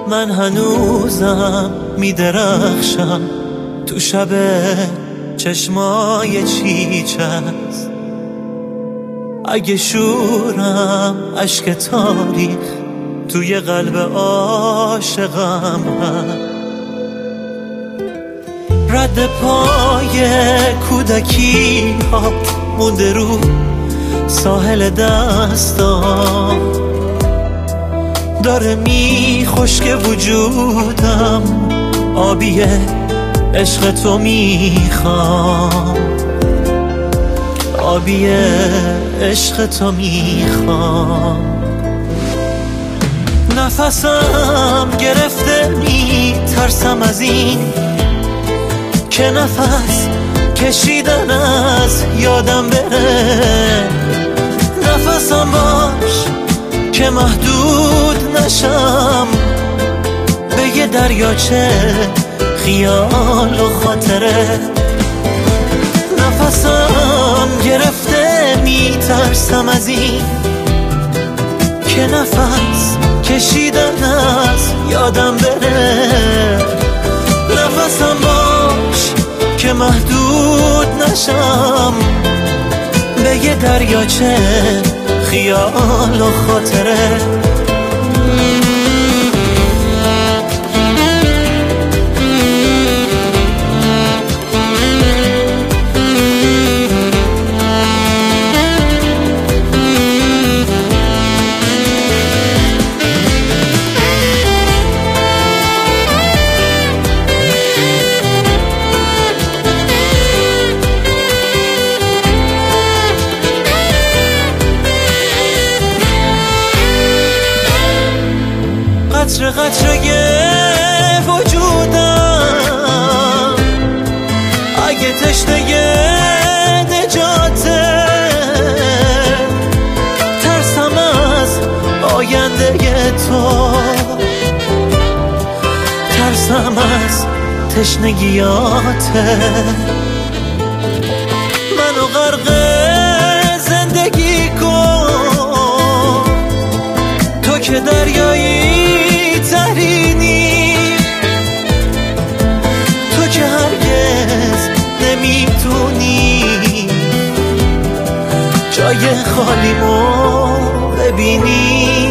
من هنوزم میدرخشم تو شب چشمای چیچست. اگه شورم اشک تاریخ توی قلب عاشقم هست. رد پای کودکی ها مونده رو ساحل دستام، داره میخشک وجودم، آبیه عشق تو میخوام، آبیه عشق تو میخوام. نفسم گرفته میترسم از این که نفس کشیدن از یادم بره. نفسم باش که محدود نشم به یه دریاچه خیال و خاطره. نفسم گرفته میترسم از این که نفس کشیدن از یادم بره. نفسم باش که محدود نشم به یه دریاچه خیال و خاطره. قطره قطره وجودم اگه تشنه نجاته، ترسم از آینده تو، ترسم از تشنگیاته. منو غرق زندگی کن تو که دریایی ترینی، تو که هرگز نمیتونی جای خالیمو ببینی.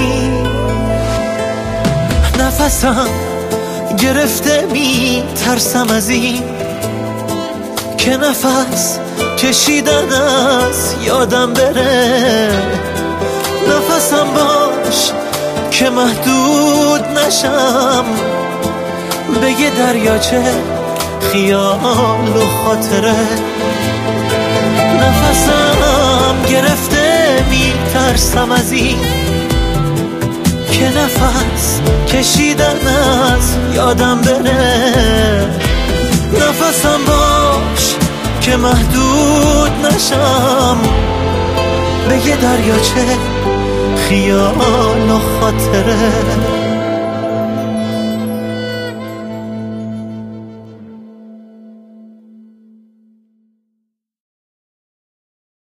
نفسم گرفته میترسم از این که نفس کشیدن از یادم بره. نفسم باش که محدود نشم به یه دریاچه خیال و خاطره. نفسم گرفته میترسم از این که نفس کشیدن از یادم بره. نفسم باش که محدود نشم به یه دریاچه خیال و خاطره.